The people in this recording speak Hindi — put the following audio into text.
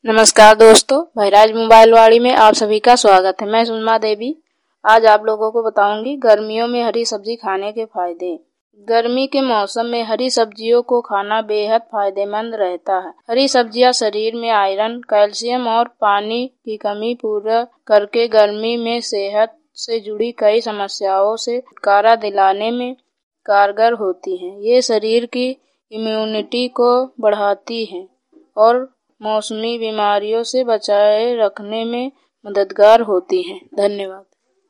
नमस्कार दोस्तों, बहराज मोबाइल वाड़ी में आप सभी का स्वागत है। मैं सुषमा देवी आज आप लोगों को बताऊंगी गर्मियों में हरी सब्जी खाने के फायदे। गर्मी के मौसम में हरी सब्जियों को खाना बेहद फायदेमंद रहता है। हरी सब्जियां शरीर में आयरन, कैल्शियम और पानी की कमी पूरा करके गर्मी में सेहत से जुड़ी कई समस्याओं से छुटकारा दिलाने में कारगर होती हैं। ये शरीर की इम्यूनिटी को बढ़ाती हैं और मौसमी बीमारियों से बचाए रखने में मददगार होती हैं। धन्यवाद।